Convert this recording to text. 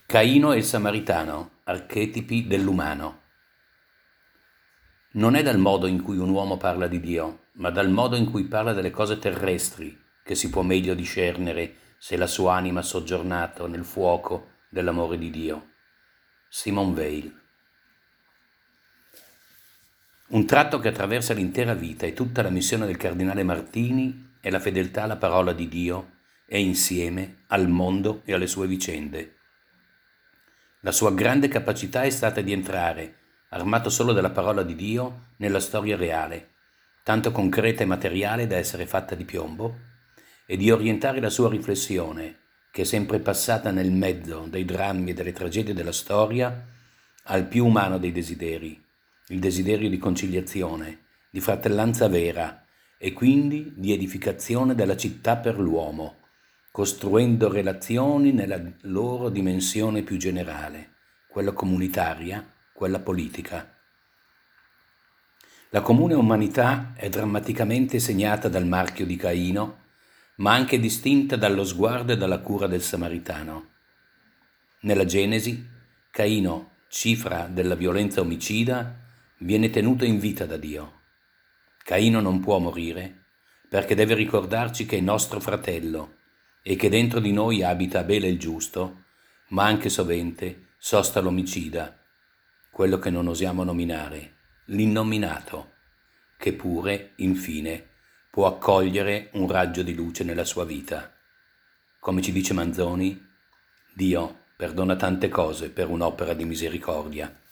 Caino e il Samaritano, archetipi dell'umano. Non è dal modo in cui un uomo parla di Dio, ma dal modo in cui parla delle cose terrestri che si può meglio discernere se la sua anima ha soggiornato nel fuoco dell'amore di Dio. Simone Weil. Un tratto che attraversa l'intera vita e tutta la missione del cardinale Martini è la fedeltà alla parola di Dio e insieme al mondo e alle sue vicende. La sua grande capacità è stata di entrare, armato solo dalla parola di Dio, nella storia reale, tanto concreta e materiale da essere fatta di piombo, e di orientare la sua riflessione, che è sempre passata nel mezzo dei drammi e delle tragedie della storia, al più umano dei desideri, il desiderio di conciliazione, di fratellanza vera e quindi di edificazione della città per l'uomo, costruendo relazioni nella loro dimensione più generale, quella comunitaria, quella politica. La comune umanità è drammaticamente segnata dal marchio di Caino, ma anche distinta dallo sguardo e dalla cura del Samaritano. Nella Genesi, Caino, cifra della violenza omicida, viene tenuto in vita da Dio. Caino non può morire perché deve ricordarci che è nostro fratello e che dentro di noi abita Abele il giusto, ma anche sovente sosta l'omicida, quello che non osiamo nominare, l'innominato, che pure, infine, può accogliere un raggio di luce nella sua vita. Come ci dice Manzoni, Dio perdona tante cose per un'opera di misericordia.